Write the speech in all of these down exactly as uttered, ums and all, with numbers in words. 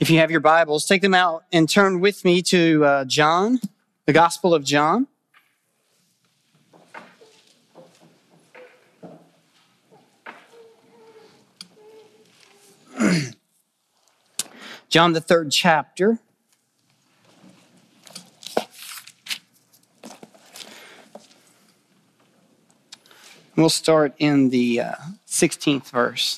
If you have your Bibles, take them out and turn with me to uh, John, the Gospel of John. John, the third chapter. We'll start in the uh, sixteenth verse.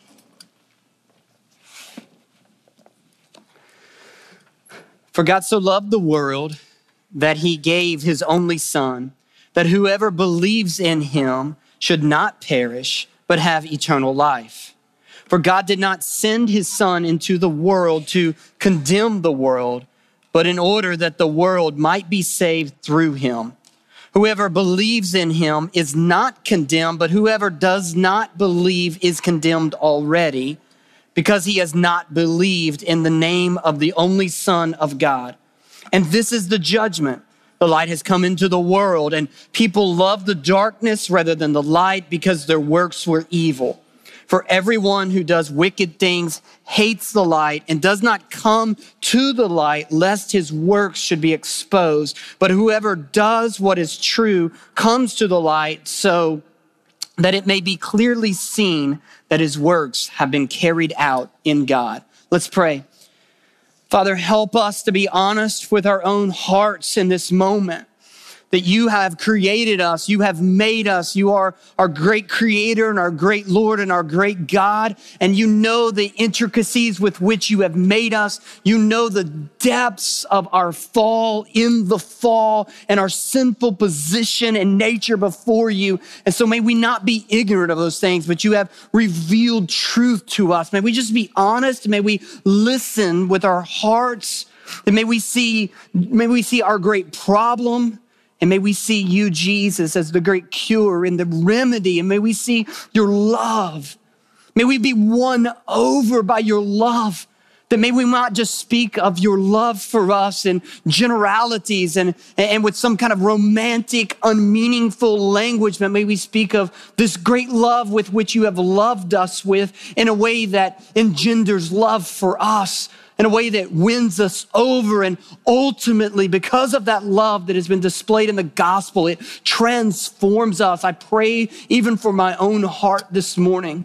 For God so loved the world that he gave his only Son, that whoever believes in him should not perish, but have eternal life. For God did not send his Son into the world to condemn the world, but in order that the world might be saved through him. Whoever believes in him is not condemned, but whoever does not believe is condemned already, because he has not believed in the name of the only Son of God. And this is the judgment. The light has come into the world, and people love the darkness rather than the light because their works were evil. For everyone who does wicked things hates the light and does not come to the light, lest his works should be exposed. But whoever does what is true comes to the light, so that it may be clearly seen that his works have been carried out in God. Let's pray. Father, help us to be honest with our own hearts in this moment, that you have created us, you have made us, you are our great creator and our great Lord and our great God, and you know the intricacies with which you have made us. You know the depths of our fall in the fall and our sinful position and nature before you. And so may we not be ignorant of those things, but you have revealed truth to us. May we just be honest. May we listen with our hearts, and may we see, may we see our great problem. And may we see you, Jesus, as the great cure and the remedy. And may we see your love. May we be won over by your love. That may we not just speak of your love for us in generalities and, and with some kind of romantic, unmeaningful language, but may we speak of this great love with which you have loved us with in a way that engenders love for us, in a way that wins us over. And ultimately, because of that love that has been displayed in the gospel, it transforms us. I pray even for my own heart this morning,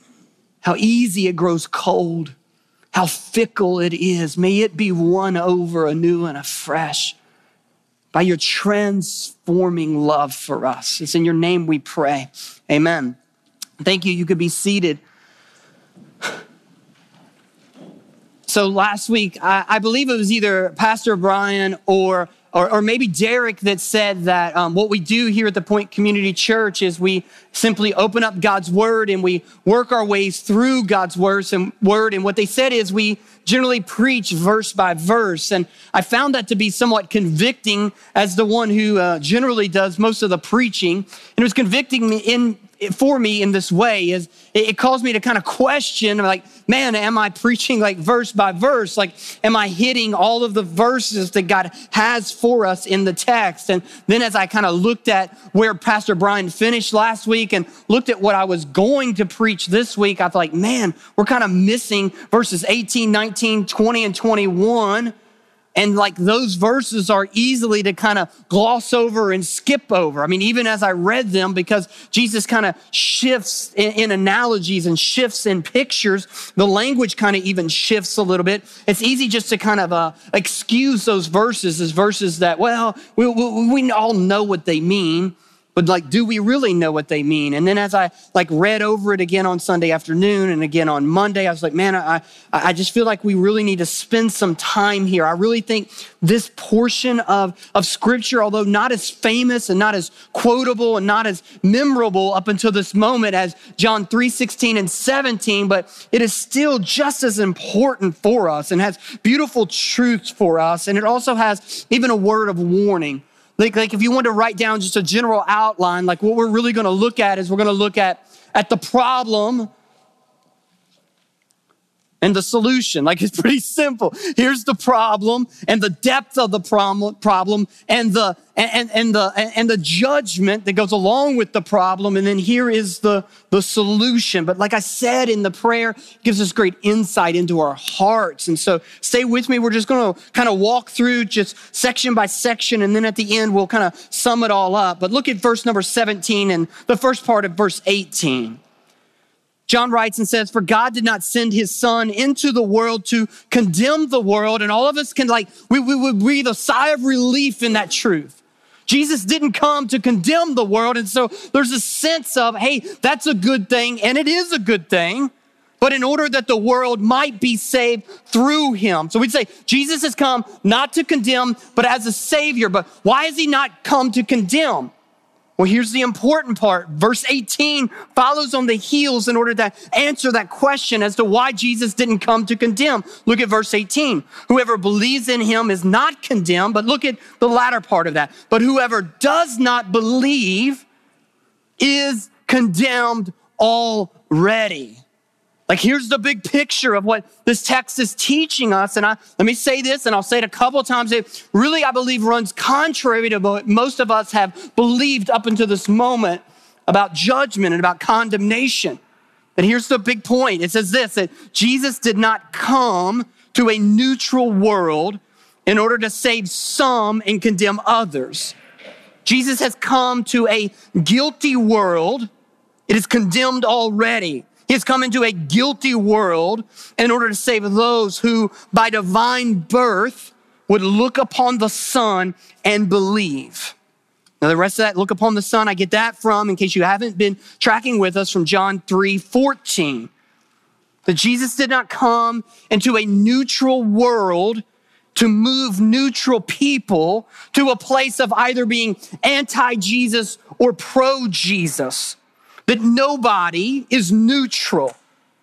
how easy it grows cold, how fickle it is. May it be won over anew and afresh by your transforming love for us. It's in your name we pray. Amen. Thank you. You could be seated. So last week, I, I believe it was either Pastor Brian or, or, or maybe Derek that said that um, what we do here at the Point Community Church is we simply open up God's word and we work our ways through God's words and word. And what they said is we generally preach verse by verse. And I found that to be somewhat convicting as the one who uh, generally does most of the preaching. And it was convicting me in for me in this way is it, it caused me to kind of question, like, man, am I preaching like verse by verse? Like, am I hitting all of the verses that God has for us in the text? And then as I kind of looked at where Pastor Brian finished last week and looked at what I was going to preach this week, I was like, man, we're kind of missing verses eighteen, nineteen, twenty, and twenty-one. And like those verses are easily to kind of gloss over and skip over. I mean, even as I read them, because Jesus kind of shifts in, in analogies and shifts in pictures, the language kind of even shifts a little bit. It's easy just to kind of uh, excuse those verses as verses that, well, we, we, we all know what they mean. But like, do we really know what they mean? And then as I like read over it again on Sunday afternoon and again on Monday, I was like, man, I, I just feel like we really need to spend some time here. I really think this portion of, of scripture, although not as famous and not as quotable and not as memorable up until this moment as John three, sixteen and seventeen, but it is still just as important for us and has beautiful truths for us. And it also has even a word of warning. Like, like if you want to write down just a general outline, like what we're really going to look at is we're going to look at, at the problem. and the solution. Like, it's pretty simple. Here's the problem and the depth of the problem, problem and the and, and the and the judgment that goes along with the problem. And then here is the, the solution. But like I said in the prayer, it gives us great insight into our hearts. And so stay with me. We're just going to kind of walk through just section by section. And then at the end, we'll kind of sum it all up. But look at verse number seventeen and the first part of verse eighteen. John writes and says, for God did not send his son into the world to condemn the world. And all of us can like, we, we would breathe a sigh of relief in that truth. Jesus didn't come to condemn the world. And so there's a sense of, hey, that's a good thing. And it is a good thing. But in order that the world might be saved through him. So we'd say Jesus has come not to condemn, but as a savior. But why has he not come to condemn? Well, here's the important part. Verse eighteen follows on the heels in order to answer that question as to why Jesus didn't come to condemn. Look at verse eighteen. Whoever believes in him is not condemned, but look at the latter part of that. But whoever does not believe is condemned already. Like, here's the big picture of what this text is teaching us. And I, let me say this, and I'll say it a couple of times. It really, I believe, runs contrary to what most of us have believed up until this moment about judgment and about condemnation. And here's the big point. It says this, that Jesus did not come to a neutral world in order to save some and condemn others. Jesus has come to a guilty world. It is condemned already. He has come into a guilty world in order to save those who, by divine birth, would look upon the Son and believe. Now, the rest of that, look upon the Son, I get that from, in case you haven't been tracking with us, from John three fourteen. That Jesus did not come into a neutral world to move neutral people to a place of either being anti-Jesus or pro-Jesus. That nobody is neutral.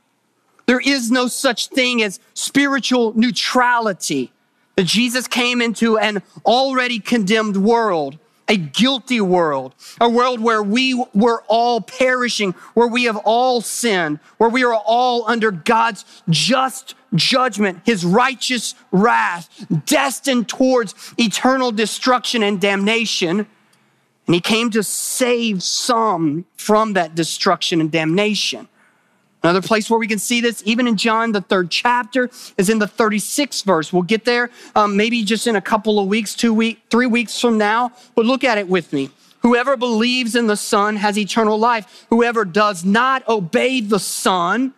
There is no such thing as spiritual neutrality. That Jesus came into an already condemned world, a guilty world, a world where we were all perishing, where we have all sinned, where we are all under God's just judgment, his righteous wrath, destined towards eternal destruction and damnation. And he came to save some from that destruction and damnation. Another place where we can see this, even in John, the third chapter, is in the thirty-sixth verse. We'll get there um, maybe just in a couple of weeks, two weeks, three weeks from now. But look at it with me. Whoever believes in the Son has eternal life. Whoever does not obey the Son,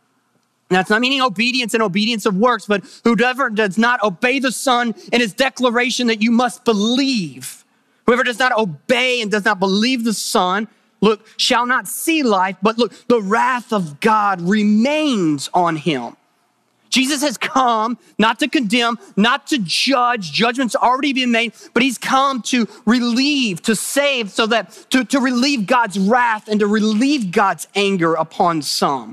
that's not meaning obedience and obedience of works, but whoever does not obey the Son in his declaration that you must believe. Whoever does not obey and does not believe the Son, look, shall not see life, but look, the wrath of God remains on him. Jesus has come not to condemn, not to judge. Judgment's already been made, but he's come to relieve, to save, so that to, to relieve God's wrath and to relieve God's anger upon some.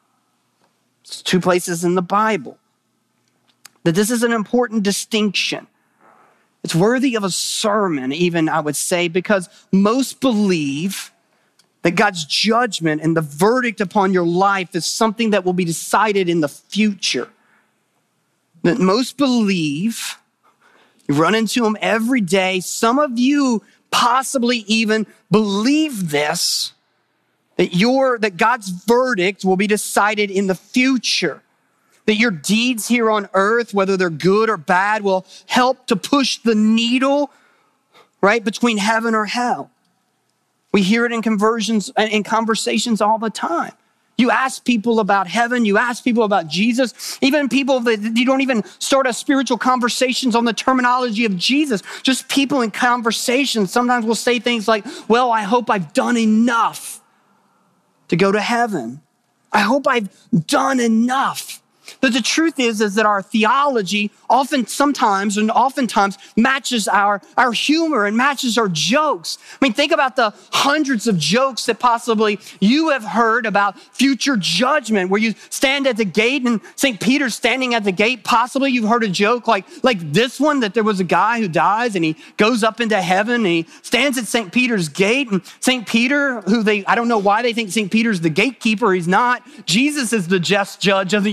It's two places in the Bible that this is an important distinction. It's worthy of a sermon, even, I would say, because most believe that God's judgment and the verdict upon your life is something that will be decided in the future. That most believe, you run into them every day. Some of you possibly even believe this, that your, that God's verdict will be decided in the future. That your deeds here on earth, whether they're good or bad, will help to push the needle, right, between heaven or hell. We hear it in conversions and in conversations all the time. You ask people about heaven, you ask people about Jesus, even people that you don't even start a spiritual conversations on the terminology of Jesus. Just people in conversations sometimes will say things like, well, I hope I've done enough to go to heaven. I hope I've done enough. But the truth is, is that our theology often, sometimes, and oftentimes matches our, our humor and matches our jokes. I mean, think about the hundreds of jokes that possibly you have heard about future judgment, where you stand at the gate and Saint Peter's standing at the gate. Possibly you've heard a joke like, like this one, that there was a guy who dies and he goes up into heaven and he stands at Saint Peter's gate, and Saint Peter, who they, I don't know why they think Saint Peter's the gatekeeper. He's not. Jesus is the just judge of the universe.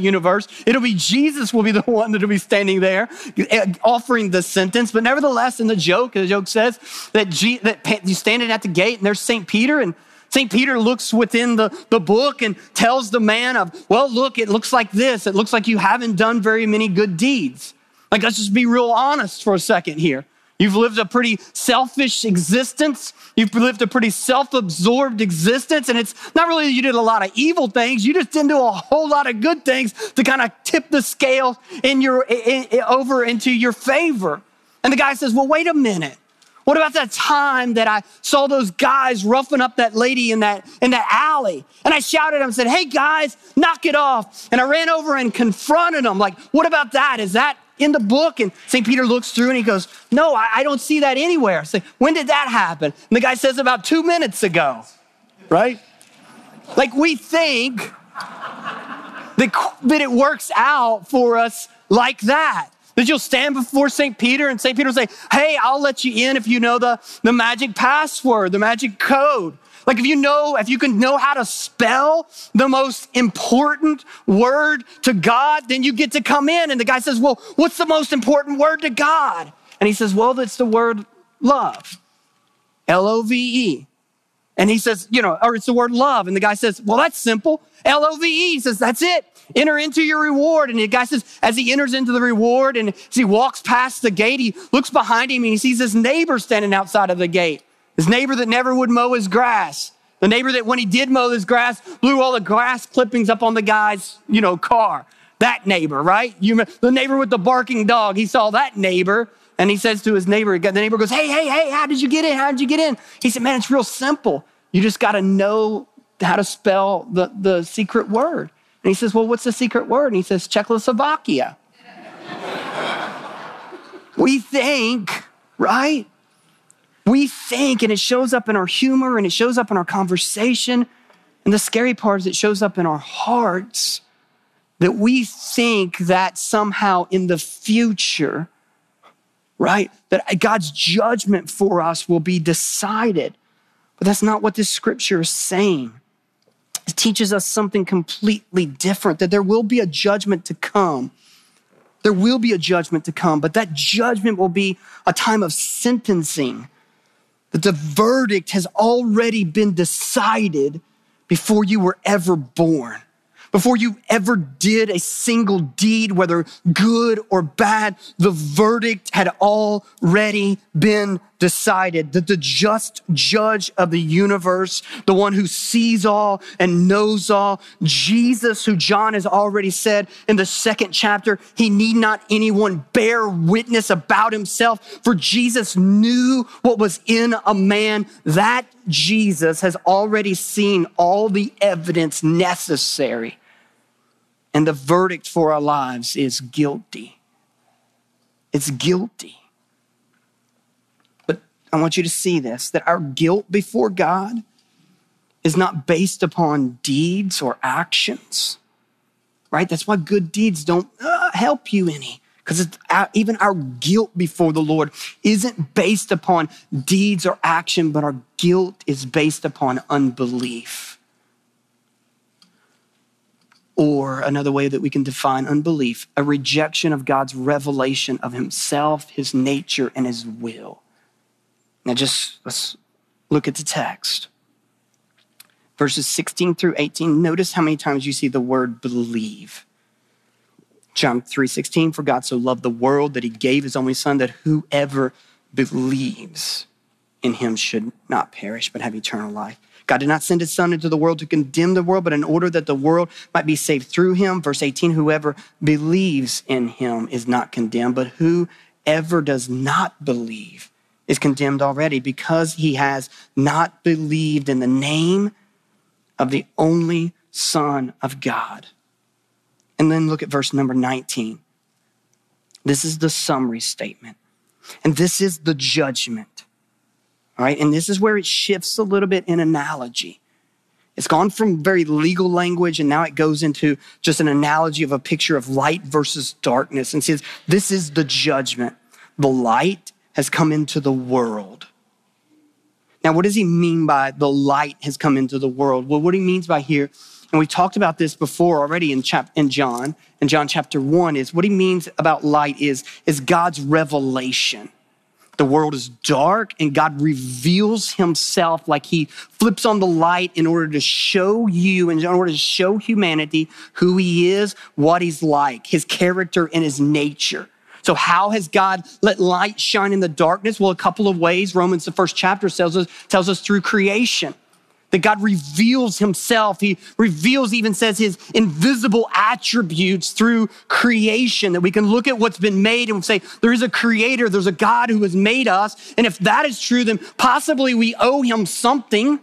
It'll be Jesus will be the one that'll be standing there offering the sentence. But nevertheless, in the joke, the joke says that, G, that you're standing at the gate and there's Saint Peter, and Saint Peter looks within the, the book and tells the man of, well, look, it looks like this. It looks like you haven't done very many good deeds. Like, let's just be real honest for a second here. You've lived a pretty selfish existence. You've lived a pretty self-absorbed existence. And it's not really that you did a lot of evil things. You just didn't do a whole lot of good things to kind of tip the scale in your in, in, over into your favor. And the guy says, well, wait a minute. What about that time that I saw those guys roughing up that lady in that, in that alley? And I shouted at them and said, hey guys, knock it off. And I ran over and confronted them. Like, what about that? Is that in the book? And Saint Peter looks through and he goes, no, I, I don't see that anywhere. I say, when did that happen? And the guy says, about two minutes ago, right? Like, we think that, that it works out for us like that. That you'll stand before Saint Peter and Saint Peter will say, hey, I'll let you in if you know the, the magic password, the magic code. Like if you know, if you can know how to spell the most important word to God, then you get to come in. And the guy says, well, what's the most important word to God? And he says, well, it's the word love, L O V E. And he says, you know, or it's the word love. And the guy says, well, that's simple, L O V E. He says, that's it. Enter into your reward. And the guy says, as he enters into the reward and as he walks past the gate, he looks behind him and he sees his neighbor standing outside of the gate. His neighbor that never would mow his grass. The neighbor that when he did mow his grass, blew all the grass clippings up on the guy's, you know, car. That neighbor, right? You, the neighbor with the barking dog, he saw that neighbor and he says to his neighbor, the neighbor goes, hey, hey, hey, how did you get in? How did you get in? He said, man, it's real simple. You just got to know how to spell the, the secret word. And he says, well, what's the secret word? And he says, Czechoslovakia. We think, right? We think, and it shows up in our humor and it shows up in our conversation. And the scary part is it shows up in our hearts that we think that somehow in the future, right, that God's judgment for us will be decided. But that's not what this scripture is saying. It teaches us something completely different, that there will be a judgment to come. There will be a judgment to come, but that judgment will be a time of sentencing, that the verdict has already been decided before you were ever born. Before you ever did a single deed, whether good or bad, the verdict had already been decided. That the just judge of the universe, the one who sees all and knows all, Jesus, who John has already said in the second chapter, he need not anyone bear witness about himself, for Jesus knew what was in a man. That Jesus has already seen all the evidence necessary. And the verdict for our lives is guilty. It's guilty. But I want you to see this, that our guilt before God is not based upon deeds or actions, right? That's why good deeds don't uh, help you any, because even our guilt before the Lord isn't based upon deeds or action, but our guilt is based upon unbelief. Or another way that we can define unbelief, a rejection of God's revelation of himself, his nature, and his will. Now just let's look at the text. Verses sixteen through eighteen, notice how many times you see the word believe. John three sixteen, for God so loved the world that he gave his only son, that whoever believes in him should not perish, but have eternal life. God did not send his son into the world to condemn the world, but in order that the world might be saved through him. Verse eighteen, whoever believes in him is not condemned, but whoever does not believe is condemned already, because he has not believed in the name of the only Son of God. And then look at verse number nineteen. This is the summary statement. And this is the judgment. All right, and this is where it shifts a little bit in analogy. It's gone from very legal language and now it goes into just an analogy of a picture of light versus darkness, and says, this is the judgment. The light has come into the world. Now, what does he mean by the light has come into the world? Well, what he means by here and we talked about this before already in, chap- in John, in John chapter one, is what he means about light is, is God's revelation. The world is dark and God reveals himself like he flips on the light in order to show you, in order to show humanity who he is, what he's like, his character and his nature. So how has God let light shine in the darkness? Well, a couple of ways. Romans, the first chapter tells us, tells us through creation. That God reveals himself. He reveals, even says, his invisible attributes through creation, that we can look at what's been made and say, there is a creator, there's a God who has made us. And if that is true, then possibly we owe him something.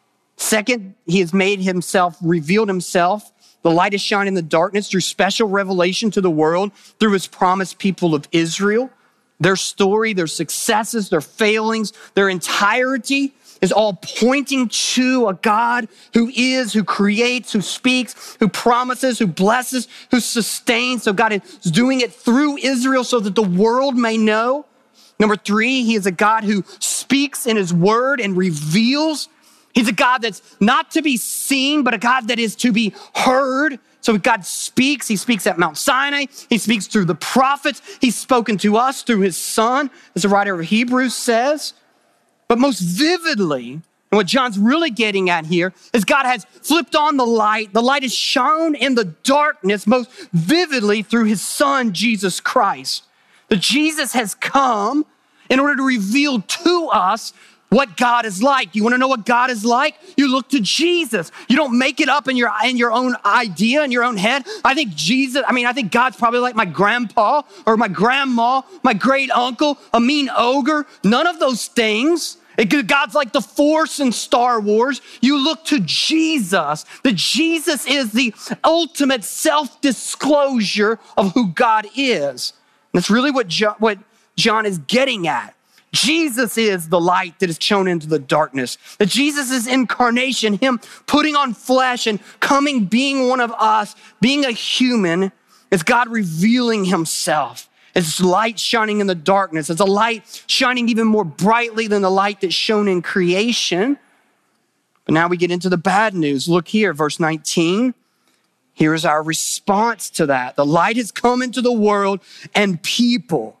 Second, he has made himself, revealed himself. The light is shining in the darkness through special revelation to the world, through his promised people of Israel. Their story, their successes, their failings, their entirety is all pointing to a God who is, who creates, who speaks, who promises, who blesses, who sustains. So God is doing it through Israel so that the world may know. Number three, he is a God who speaks in his word and reveals. He's a God that's not to be seen, but a God that is to be heard. So God speaks. He speaks at Mount Sinai. He speaks through the prophets. He's spoken to us through his son, as the writer of Hebrews says. But most vividly, and what John's really getting at here, is God has flipped on the light. The light is shone in the darkness most vividly through his son, Jesus Christ. That Jesus has come in order to reveal to us what God is like. You want to know what God is like? You look to Jesus. You don't make it up in your, in your own idea, in your own head. I think Jesus, I mean, I think God's probably like my grandpa or my grandma, my great uncle, a mean ogre. None of those things. God's like the Force in Star Wars. You look to Jesus. That Jesus is the ultimate self-disclosure of who God is. And that's really what John, what John is getting at. Jesus is the light that is shone into the darkness. That Jesus is incarnation, him putting on flesh and coming, being one of us, being a human, is God revealing himself. It's light shining in the darkness. It's a light shining even more brightly than the light that's shone in creation. But now we get into the bad news. Look here, verse nineteen. Here is our response to that. The light has come into the world and people.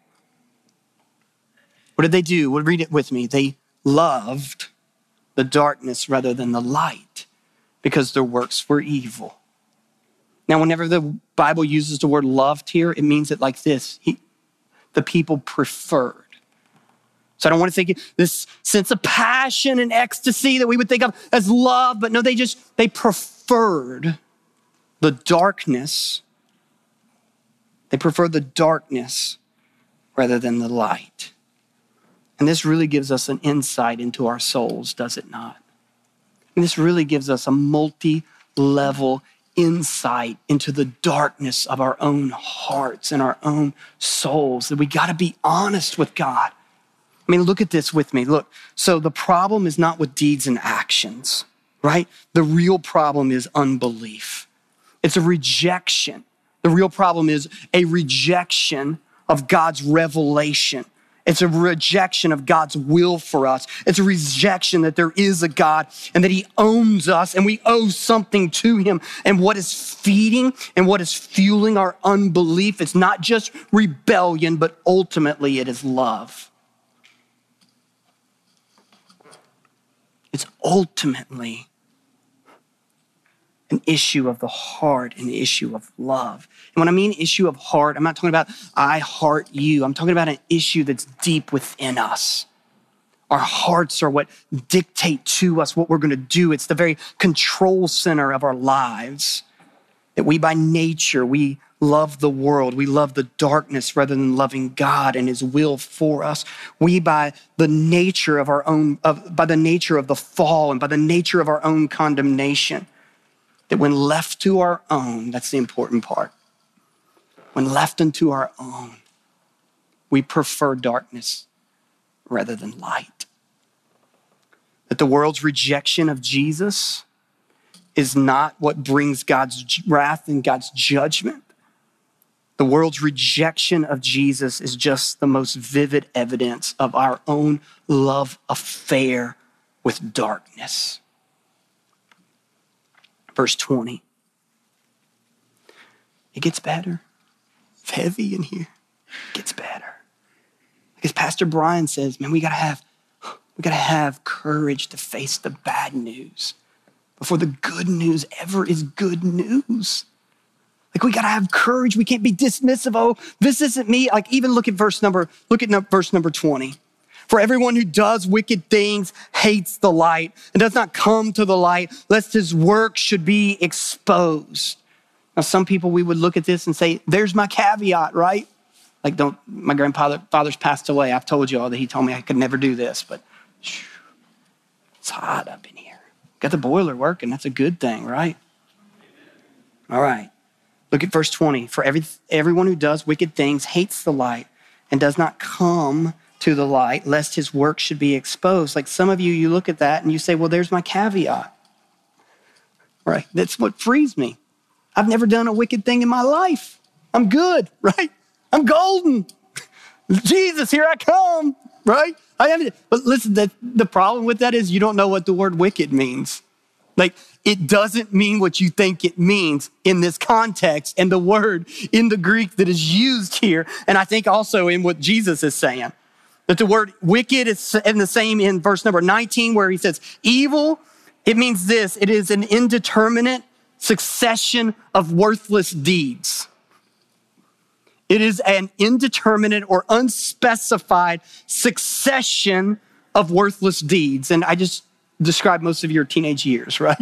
What did they do? Well, read it with me. They loved the darkness rather than the light because their works were evil. Now, whenever the Bible uses the word loved here, it means it like this. He, the people preferred. So I don't want to think this sense of passion and ecstasy that we would think of as love, but no, they just, they preferred the darkness. They preferred the darkness rather than the light. And this really gives us an insight into our souls, does it not? And this really gives us a multi-level insight into the darkness of our own hearts and our own souls, that we got to be honest with God. I mean, look at this with me. Look, so the problem is not with deeds and actions, right? The real problem is unbelief. It's a rejection. The real problem is a rejection of God's revelation. It's a rejection of God's will for us. It's a rejection that there is a God and that he owns us and we owe something to him. And what is feeding and what is fueling our unbelief, it's not just rebellion, but ultimately it is love. It's ultimately an issue of the heart, an issue of love. And when I mean issue of heart, I'm not talking about I heart you. I'm talking about an issue that's deep within us. Our hearts are what dictate to us what we're going to do. It's the very control center of our lives. That we by nature, we love the world. We love the darkness rather than loving God and his will for us. We by the nature of our own, of, by the nature of the fall and by the nature of our own condemnation, that when left to our own, that's the important part. When left unto our own, we prefer darkness rather than light. That the world's rejection of Jesus is not what brings God's wrath and God's judgment. The world's rejection of Jesus is just the most vivid evidence of our own love affair with darkness. verse twenty. It gets better. It's heavy in here. It gets better. Because Pastor Brian says, man, we gotta have, we gotta have courage to face the bad news before the good news ever is good news. Like we gotta have courage. We can't be dismissive. Oh, this isn't me. Like even look at verse number, look at verse number twenty. For everyone who does wicked things hates the light and does not come to the light, lest his work should be exposed. Now, some people, we would look at this and say, there's my caveat, right? Like, don't, my grandfather father's passed away. I've told you all that he told me I could never do this, but shoo, it's hot up in here. Got the boiler working. That's a good thing, right? All right. Look at verse twenty. For every everyone who does wicked things hates the light and does not come to the light, lest his work should be exposed. Like some of you, you look at that and you say, well, there's my caveat. Right? That's what frees me. I've never done a wicked thing in my life. I'm good, right? I'm golden. Jesus, here I come, right? I haven't, but listen, the, the problem with that is you don't know what the word wicked means. Like, it doesn't mean what you think it means in this context and the word in the Greek that is used here. And I think also in what Jesus is saying, that the word wicked is in the same in verse number nineteen, where he says evil. It means this: it is an indeterminate succession of worthless deeds. It is an indeterminate or unspecified succession of worthless deeds. And I just described most of your teenage years, right?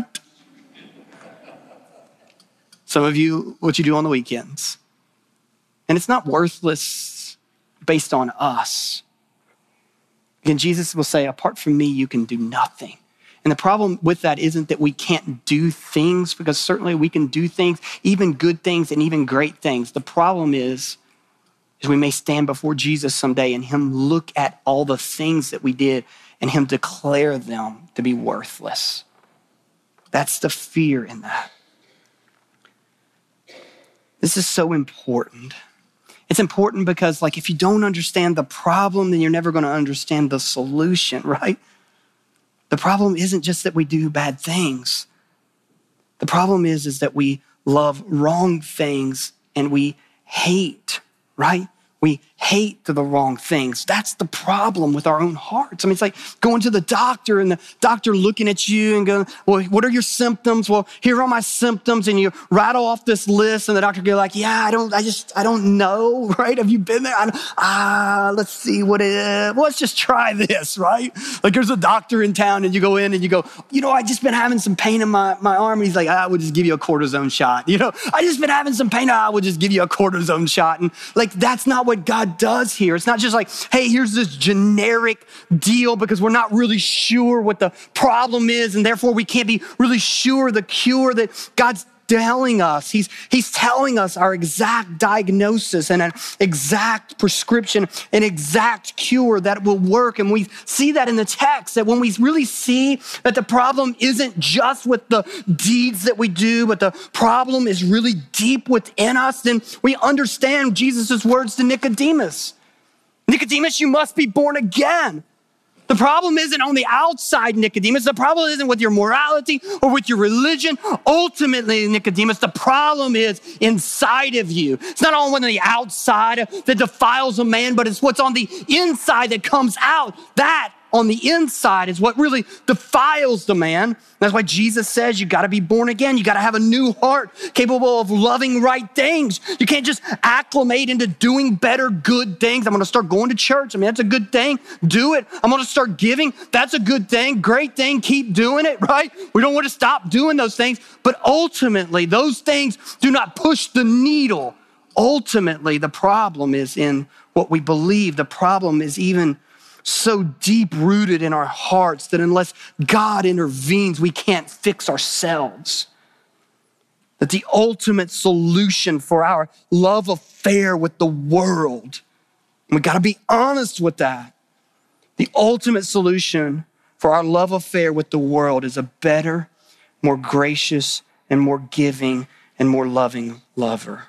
Some of you, what you do on the weekends. And it's not worthless based on us. Again, Jesus will say, apart from me, you can do nothing. And the problem with that isn't that we can't do things, because certainly we can do things, even good things and even great things. The problem is, is we may stand before Jesus someday and him look at all the things that we did and him declare them to be worthless. That's the fear in that. This is so important. It's important because, like, if you don't understand the problem, then you're never going to understand the solution, right? The problem isn't just that we do bad things. The problem is, is that we love wrong things and we hate, right? We hate the wrong things. That's the problem with our own hearts. I mean, it's like going to the doctor and the doctor looking at you and going, well, what are your symptoms? Well, here are my symptoms. And you rattle off this list and the doctor go like, yeah, I don't, I just, I don't know, right? Have you been there? I ah, let's see what it is. Well, let's just try this, right? Like there's a doctor in town and you go in and you go, you know, I just been having some pain in my, my arm. And he's like, I would just give you a cortisone shot. You know, I just been having some pain. I would just give you a cortisone shot. And like, that's not what God does here. It's not just like, hey, here's this generic deal because we're not really sure what the problem is and therefore we can't be really sure the cure that God's telling us. He's, he's telling us our exact diagnosis and an exact prescription, an exact cure that will work. And we see that in the text, that when we really see that the problem isn't just with the deeds that we do, but the problem is really deep within us, then we understand Jesus' words to Nicodemus. Nicodemus, you must be born again. The problem isn't on the outside, Nicodemus. The problem isn't with your morality or with your religion. Ultimately, Nicodemus, the problem is inside of you. It's not on the outside that defiles a man, but it's what's on the inside that comes out. That on the inside is what really defiles the man. That's why Jesus says you got to be born again. You got to have a new heart capable of loving right things. You can't just acclimate into doing better, good things. I'm going to start going to church. I mean, that's a good thing. Do it. I'm going to start giving. That's a good thing. Great thing. Keep doing it, right? We don't want to stop doing those things. But ultimately, those things do not push the needle. Ultimately, the problem is in what we believe. The problem is even so deep rooted in our hearts that unless God intervenes, we can't fix ourselves. That the ultimate solution for our love affair with the world, and we got to be honest with that. The ultimate solution for our love affair with the world is a better, more gracious, and more giving and more loving lover.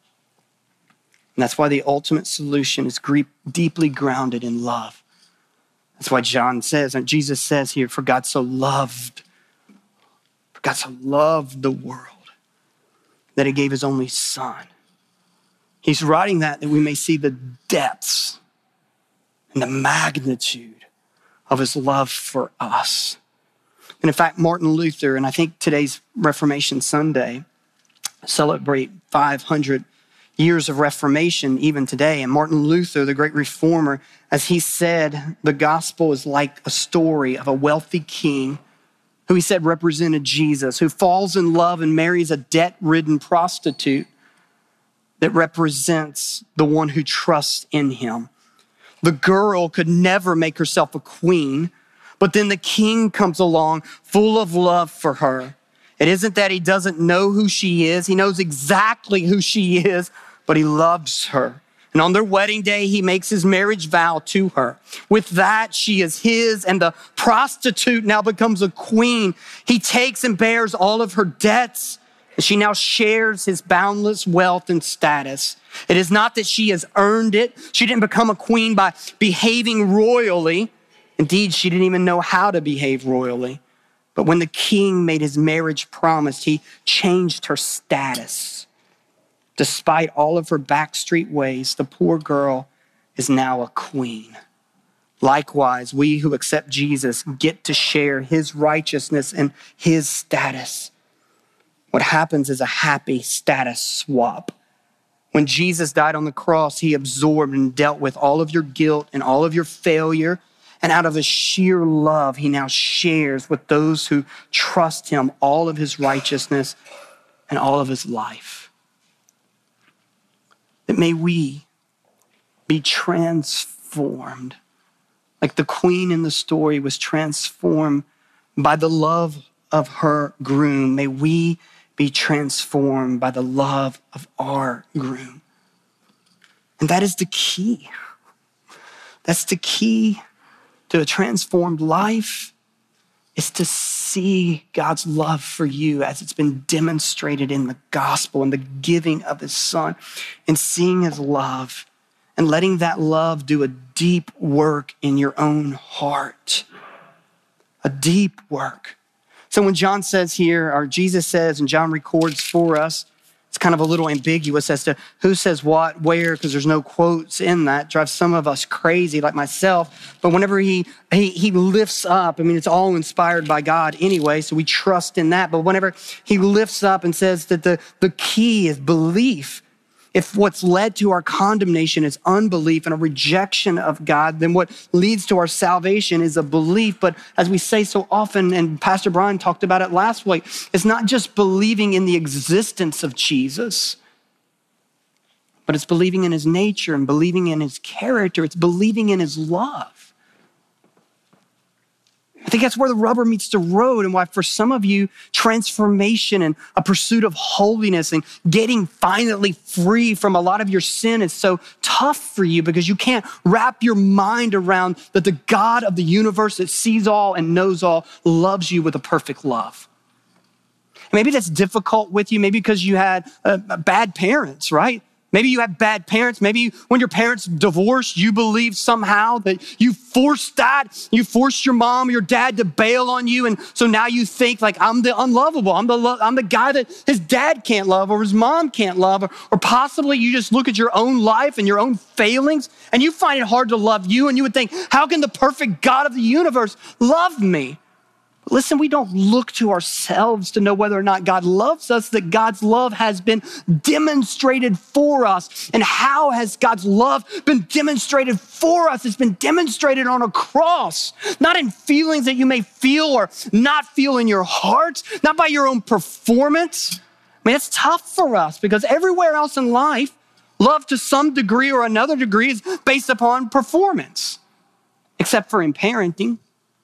And that's why the ultimate solution is deeply grounded in love. That's why John says, and Jesus says here, for God so loved, for God so loved the world that he gave his only son. He's writing that that we may see the depths and the magnitude of his love for us. And in fact, Martin Luther, and I think today's Reformation Sunday, celebrate five hundred years of Reformation even today. And Martin Luther, the great reformer, as he said, the gospel is like a story of a wealthy king who he said represented Jesus, who falls in love and marries a debt-ridden prostitute that represents the one who trusts in him. The girl could never make herself a queen, but then the king comes along full of love for her. It isn't that he doesn't know who she is. He knows exactly who she is, but he loves her. And on their wedding day, he makes his marriage vow to her. With that, she is his, and the prostitute now becomes a queen. He takes and bears all of her debts, and she now shares his boundless wealth and status. It is not that she has earned it. She didn't become a queen by behaving royally. Indeed, she didn't even know how to behave royally. But when the king made his marriage promise, he changed her status. Despite all of her backstreet ways, the poor girl is now a queen. Likewise, we who accept Jesus get to share his righteousness and his status. What happens is a happy status swap. When Jesus died on the cross, he absorbed and dealt with all of your guilt and all of your failure. And out of his sheer love, he now shares with those who trust him all of his righteousness and all of his life. That may we be transformed, like the queen in the story was transformed by the love of her groom. May we be transformed by the love of our groom. And that is the key. That's the key to a transformed life, is to see God's love for you as it's been demonstrated in the gospel and the giving of his son, and seeing his love and letting that love do a deep work in your own heart. A deep work. So when John says here, or Jesus says, and John records for us, it's kind of a little ambiguous as to who says what, where, because there's no quotes in that. Drives some of us crazy, like myself. But whenever he, he he lifts up, I mean, it's all inspired by God anyway, so we trust in that. But whenever he lifts up and says that the, the key is belief, if what's led to our condemnation is unbelief and a rejection of God, then what leads to our salvation is a belief. But as we say so often, and Pastor Brian talked about it last week, it's not just believing in the existence of Jesus, but it's believing in his nature and believing in his character. It's believing in his love. I think that's where the rubber meets the road, and why for some of you, transformation and a pursuit of holiness and getting finally free from a lot of your sin is so tough for you, because you can't wrap your mind around that the God of the universe that sees all and knows all loves you with a perfect love. Maybe that's difficult with you, maybe because you had uh, bad parents, right? Maybe you have bad parents. Maybe when your parents divorced, you believe somehow that you forced that. You forced your mom or your dad to bail on you. And so now you think like, I'm the unlovable. I'm the, lo- I'm the guy that his dad can't love or his mom can't love. Or, or possibly you just look at your own life and your own failings and you find it hard to love you. And you would think, how can the perfect God of the universe love me? Listen, we don't look to ourselves to know whether or not God loves us, that God's love has been demonstrated for us. And how has God's love been demonstrated for us? It's been demonstrated on a cross, not in feelings that you may feel or not feel in your heart, not by your own performance. I mean, it's tough for us because everywhere else in life, love to some degree or another degree is based upon performance, except for in parenting.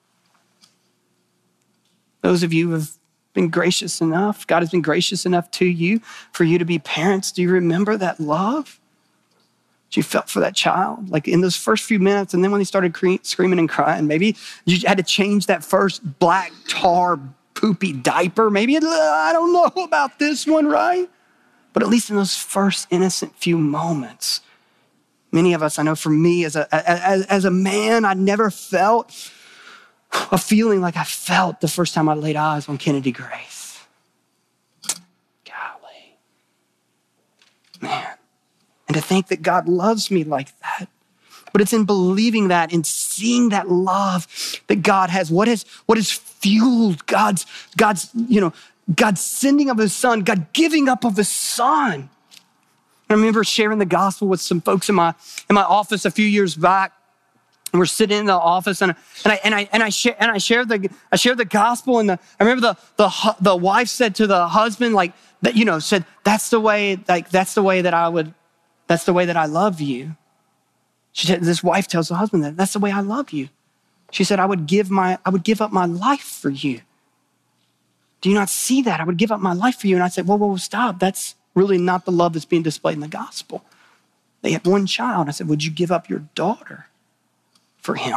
Those of you who have been gracious enough, God has been gracious enough to you for you to be parents. Do you remember that love that you felt for that child? Like in those first few minutes, and then when they started cre- screaming and crying, maybe you had to change that first black tar poopy diaper. Maybe, I don't know about this one, right? But at least in those first innocent few moments, many of us, I know for me as a, as, as a man, I never felt a feeling like I felt the first time I laid eyes on Kennedy Grace. and to think that God loves me like that. But it's in believing that and seeing that love that God has. What has, what has fueled God's, God's, you know, God's sending of his son, God giving up of his son. I remember sharing the gospel with some folks in my, in my office a few years back. And we're sitting in the office, and, and I and I and I share and I shared the I shared the gospel, and the, I remember the the the wife said to the husband, like that, you know, said that's the way, like that's the way that I would, that's the way that I love you. She said, this wife tells the husband that that's the way I love you. She said, I would give my I would give up my life for you. Do you not see that? I would give up my life for you. And I said, whoa, whoa, whoa, stop. That's really not the love that's being displayed in the gospel. They had one child. I said, would you give up your daughter for him?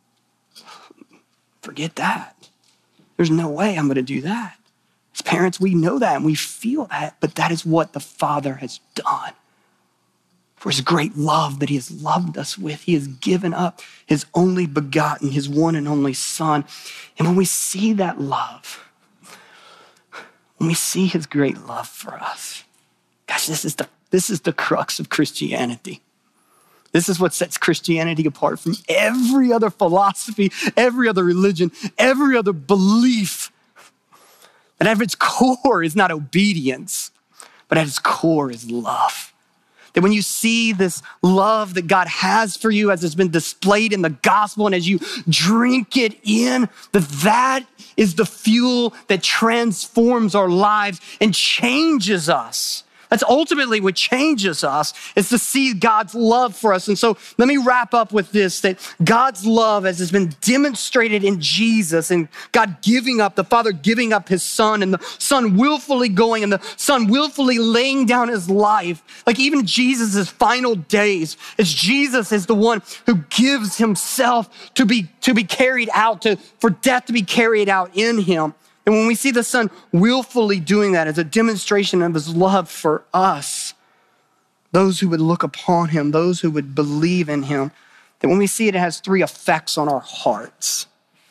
Forget that. There's no way I'm going to do that. As parents, we know that and we feel that, but that is what the Father has done. For his great love that he has loved us with, he has given up his only begotten, his one and only son. And when we see that love, when we see his great love for us, gosh, this is the, this is the crux of Christianity. This is what sets Christianity apart from every other philosophy, every other religion, every other belief. And at its core is not obedience, but at its core is love. That when you see this love that God has for you as it's been displayed in the gospel, and as you drink it in, that that is the fuel that transforms our lives and changes us. That's ultimately what changes us, is to see God's love for us. And so let me wrap up with this, that God's love, as has been demonstrated in Jesus, and God giving up, the Father giving up his son, and the son willfully going, and the son willfully laying down his life. Like even Jesus' final days, as Jesus is the one who gives himself to be, to be carried out, to, for death to be carried out in him. And when we see the son willfully doing that as a demonstration of his love for us, those who would look upon him, those who would believe in him, that when we see it, it has three effects on our hearts.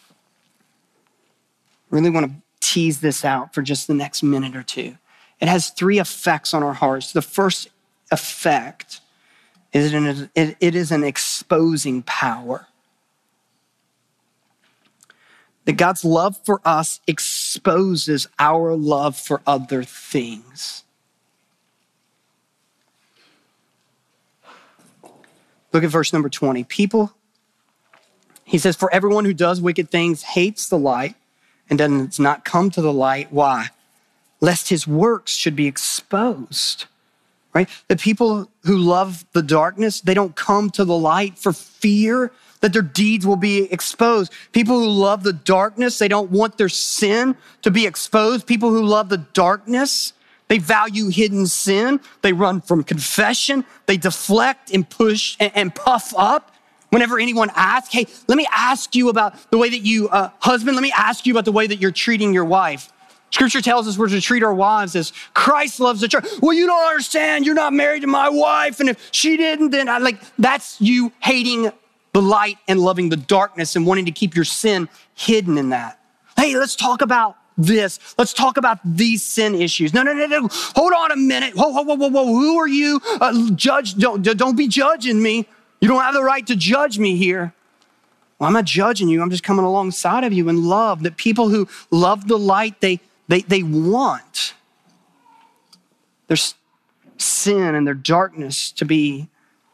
I really want to tease this out for just the next minute or two. It has three effects on our hearts. The first effect is an, it is an exposing power. That God's love for us exposes our love for other things. Look at verse number twenty. People, he says, for everyone who does wicked things hates the light and does not come to the light. Why? Lest his works should be exposed. Right? The people who love the darkness, they don't come to the light for fear that their deeds will be exposed. People who love the darkness, they don't want their sin to be exposed. People who love the darkness, they value hidden sin. They run from confession. They deflect and push and, and puff up. Whenever anyone asks, hey, let me ask you about the way that you, uh, husband, let me ask you about the way that you're treating your wife. Scripture tells us we're to treat our wives as Christ loves the church. Well, you don't understand. You're not married to my wife. And if she didn't, then I like, that's you hating the light and loving the darkness and wanting to keep your sin hidden in that. Hey, let's talk about this. Let's talk about these sin issues. No, no, no, no. Hold on a minute. Whoa, whoa, whoa, whoa, whoa. Who are you? Uh, judge, don't, don't be judging me. You don't have the right to judge me here. Well, I'm not judging you. I'm just coming alongside of you in love. That people who love the light, they, they, they want their sin and their darkness to be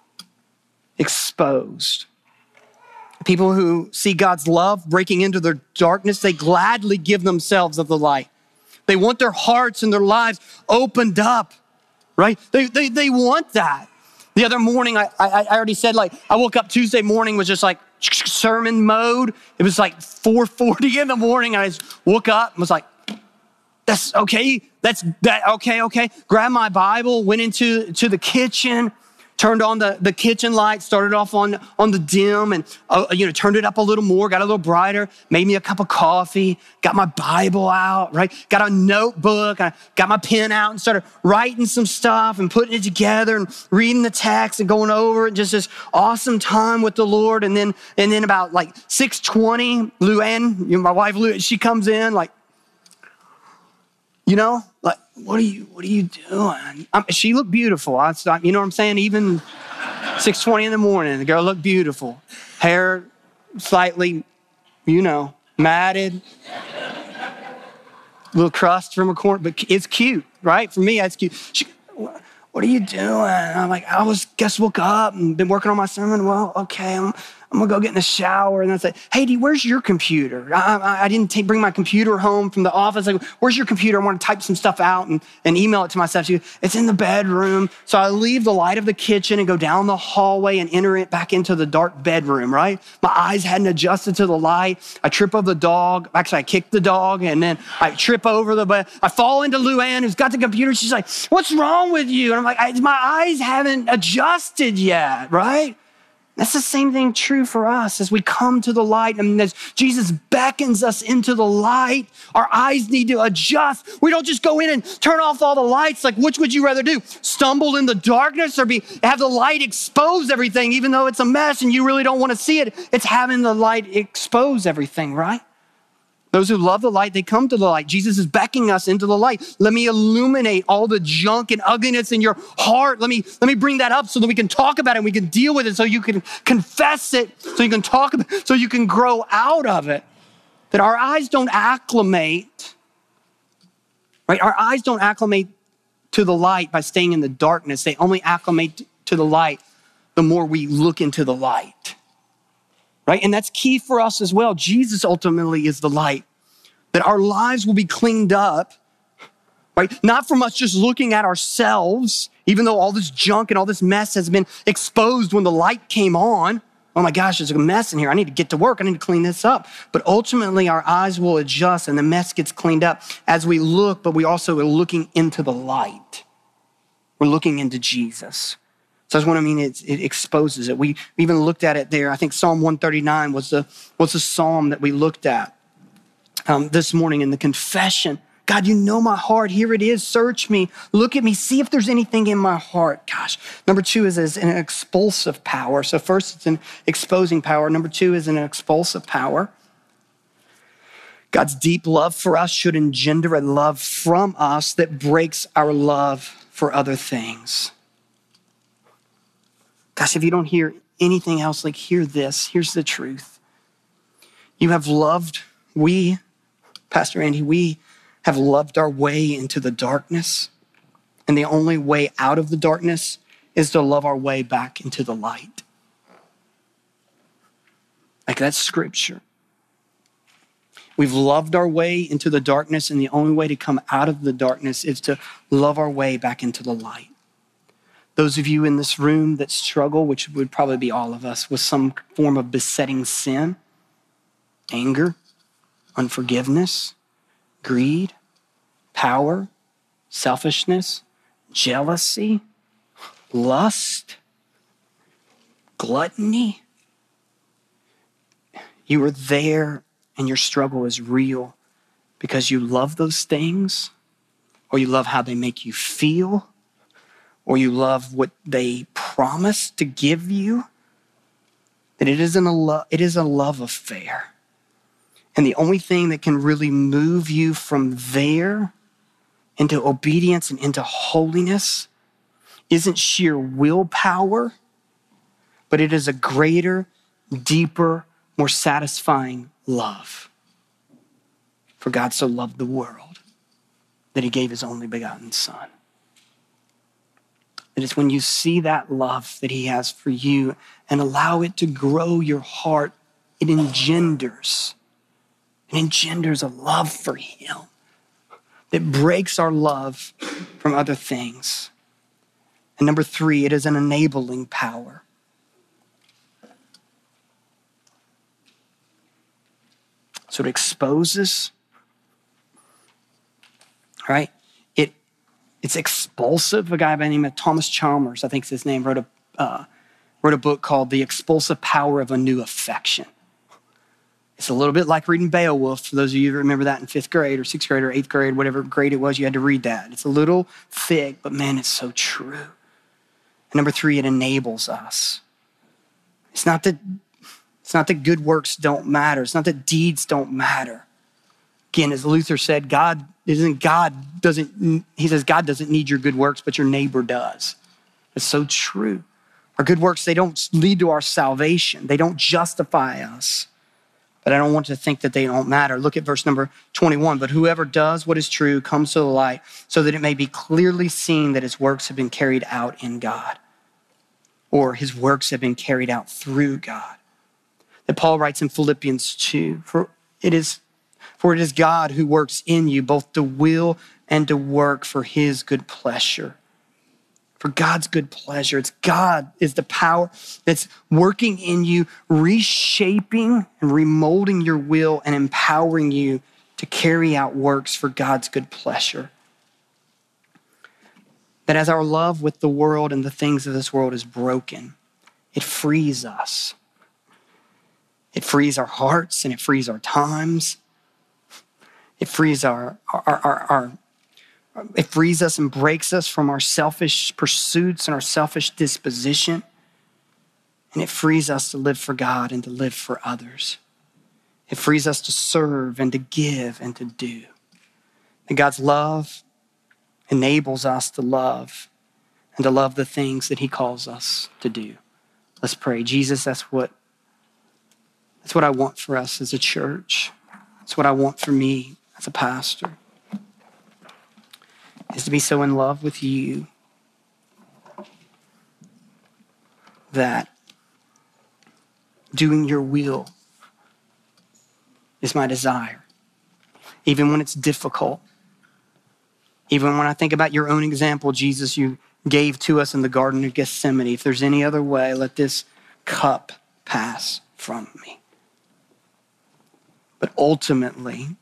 exposed. People who see God's love breaking into their darkness, they gladly give themselves of the light. They want their hearts and their lives opened up, right? They, they, they want that. The other morning, I, I, I already said, like, I woke up Tuesday morning, was just like sermon mode. It was like four forty in the morning. I just woke up and was like, that's okay. That's that. Okay. Okay. Grabbed my Bible, went into to the kitchen, turned on the, the kitchen light, started off on, on the dim and, uh, you know, turned it up a little more, got a little brighter, made me a cup of coffee, got my Bible out, right? Got a notebook, I got my pen out and started writing some stuff and putting it together and reading the text and going over it. Just this awesome time with the Lord. And then, and then about like six twenty, Luann, you know, my wife, Lou, she comes in like, you know, like, what are you, what are you doing? Um, she looked beautiful. I, you know what I'm saying? Even six twenty in the morning, the girl looked beautiful. Hair slightly, you know, matted. A little crust from a corner, but it's cute, right? For me, it's cute. She, what are you doing? And I'm like, I was, just woke up and been working on my sermon. Well, okay, I'm, I'm gonna go get in the shower. And I say, hey, Dee, where's your computer? I, I, I didn't take, bring my computer home from the office. Like, where's your computer? I want to type some stuff out and, and email it to myself. She goes, it's in the bedroom. So I leave the light of the kitchen and go down the hallway and enter it back into the dark bedroom, right? My eyes hadn't adjusted to the light. I trip over the dog. Actually, I kick the dog and then I trip over the bed. I fall into Luann, who's got the computer. She's like, what's wrong with you? And I'm like, I, my eyes haven't adjusted yet, right? That's the same thing true for us as we come to the light. and as Jesus beckons us into the light, our eyes need to adjust. We don't just go in and turn off all the lights. Like, which would you rather do? Stumble in the darkness or be have the light expose everything, even though it's a mess and you really don't want to see it? It's having the light expose everything, right? Those who love the light, they come to the light. Jesus is beckoning us into the light. Let me illuminate all the junk and ugliness in your heart. Let me, let me bring that up so that we can talk about it and we can deal with it, so you can confess it, so you can talk about it, so you can grow out of it. That our eyes don't acclimate, right? Our eyes don't acclimate to the light by staying in the darkness. They only acclimate to the light the more we look into the light. Right? And that's key for us as well. Jesus ultimately is the light. That our lives will be cleaned up, right? Not from us just looking at ourselves, even though all this junk and all this mess has been exposed when the light came on. Oh my gosh, there's a mess in here. I need to get to work. I need to clean this up. But ultimately, our eyes will adjust and the mess gets cleaned up as we look, but we also are looking into the light. We're looking into Jesus. So that's what I mean, it, it exposes it. We even looked at it there. I think Psalm one thirty-nine was the, was the psalm that we looked at um, this morning in the confession. God, you know my heart. Here it is. Search me. Look at me. See if there's anything in my heart. Gosh. Number two is, is an expulsive power. So first, it's an exposing power. Number two is an expulsive power. God's deep love for us should engender a love from us that breaks our love for other things. Gosh, if you don't hear anything else, like hear this. Here's the truth. You have loved, we, Pastor Andy, we have loved our way into the darkness. And the only way out of the darkness is to love our way back into the light. Like that's scripture. We've loved our way into the darkness, and the only way to come out of the darkness is to love our way back into the light. Those of you in this room that struggle, which would probably be all of us, with some form of besetting sin, anger, unforgiveness, greed, power, selfishness, jealousy, lust, gluttony. You are there and your struggle is real because you love those things, or you love how they make you feel, or you love what they promise to give you. That it isn't a love, it is a love affair. And the only thing that can really move you from there into obedience and into holiness isn't sheer willpower, but it is a greater, deeper, more satisfying love. For God so loved the world that he gave his only begotten son. That it's when you see that love that he has for you and allow it to grow your heart, it engenders, it engenders a love for him that breaks our love from other things. And number three, it is an enabling power. So it exposes, right? It it's expulsive. A guy by the name of Thomas Chalmers, I think is his name, wrote a uh, wrote a book called The Expulsive Power of a New Affection. It's a little bit like reading Beowulf. For those of you who remember that in fifth grade or sixth grade or eighth grade, whatever grade it was, you had to read that. It's a little thick, but man, it's so true. And number three, it enables us. It's not that It's not that good works don't matter. It's not that deeds don't matter. Again, as Luther said, God isn't God doesn't, he says, God doesn't need your good works, but your neighbor does. It's so true. Our good works, they don't lead to our salvation. They don't justify us. But I don't want to think that they don't matter. Look at verse number twenty-one. But whoever does what is true comes to the light so that it may be clearly seen that his works have been carried out in God, or his works have been carried out through God. That Paul writes in Philippians two, for it is For it is God who works in you both to will and to work for his good pleasure. For God's good pleasure. It's God is the power that's working in you, reshaping and remolding your will and empowering you to carry out works for God's good pleasure. That as our love with the world and the things of this world is broken, it frees us. It frees our hearts and it frees our times. It frees our, our, our, our, it frees us and breaks us from our selfish pursuits and our selfish disposition. And it frees us to live for God and to live for others. It frees us to serve and to give and to do. And God's love enables us to love and to love the things that he calls us to do. Let's pray. Jesus, that's what, that's what I want for us as a church. That's what I want for me as a pastor, is to be so in love with you that doing your will is my desire. Even when it's difficult, even when I think about your own example, Jesus, you gave to us in the Garden of Gethsemane. If there's any other way, let this cup pass from me. But ultimately,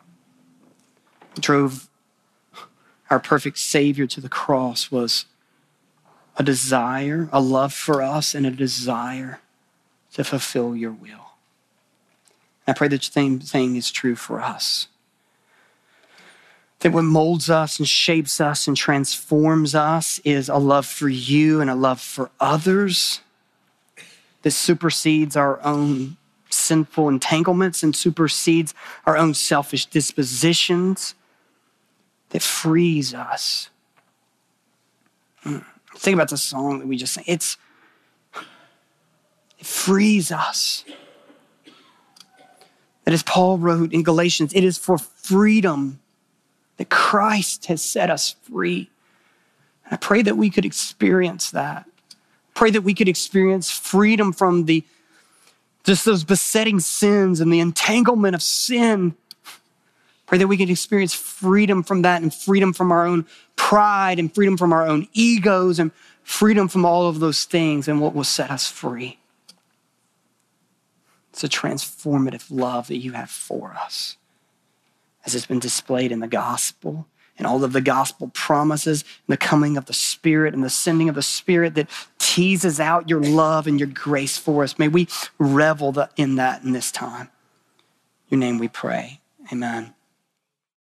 drove our perfect Savior to the cross was a desire, a love for us, and a desire to fulfill your will. And I pray that the same thing is true for us. That what molds us and shapes us and transforms us is a love for you and a love for others that supersedes our own sinful entanglements and supersedes our own selfish dispositions, that frees us. Think about the song that we just sang. It's, it frees us. That as Paul wrote in Galatians, it is for freedom that Christ has set us free. And I pray that we could experience that. Pray that we could experience freedom from the just those besetting sins and the entanglement of sin. Pray that we could experience freedom from that and freedom from our own pride and freedom from our own egos and freedom from all of those things and what will set us free. It's a transformative love that you have for us as it's been displayed in the gospel and all of the gospel promises and the coming of the Spirit and the sending of the Spirit that teases out your love and your grace for us. May we revel in that in this time. In your name we pray. Amen.